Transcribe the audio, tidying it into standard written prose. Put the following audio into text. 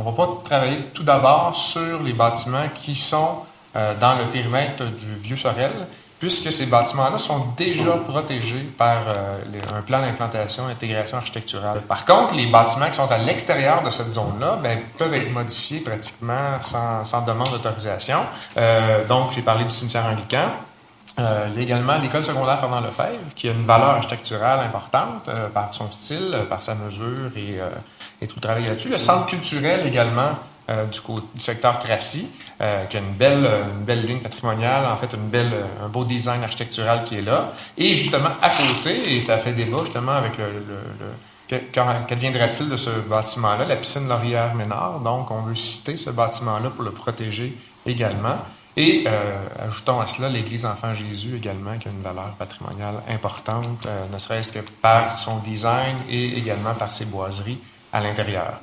va pas travailler tout d'abord sur les bâtiments qui sont dans le périmètre du Vieux-Sorel, puisque ces bâtiments-là sont déjà protégés par un plan d'implantation et d'intégration architecturale. Par contre, les bâtiments qui sont à l'extérieur de cette zone-là peuvent être modifiés pratiquement sans demande d'autorisation. Donc, j'ai parlé du cimetière anglican. Il y a également l'école secondaire Fernand Lefebvre, qui a une valeur architecturale importante par son style, par sa mesure et tout le travail là-dessus. Le centre culturel également du secteur Tracy, qui a une belle ligne patrimoniale, en fait un beau design architectural qui est là. Et justement à côté, et ça fait débat justement avec qu'adviendra-t-il de ce bâtiment-là, la piscine Laurière-Ménard. Donc on veut citer ce bâtiment-là pour le protéger également. Et ajoutons à cela l'église Enfant Jésus également, qui a une valeur patrimoniale importante, ne serait-ce que par son design et également par ses boiseries à l'intérieur.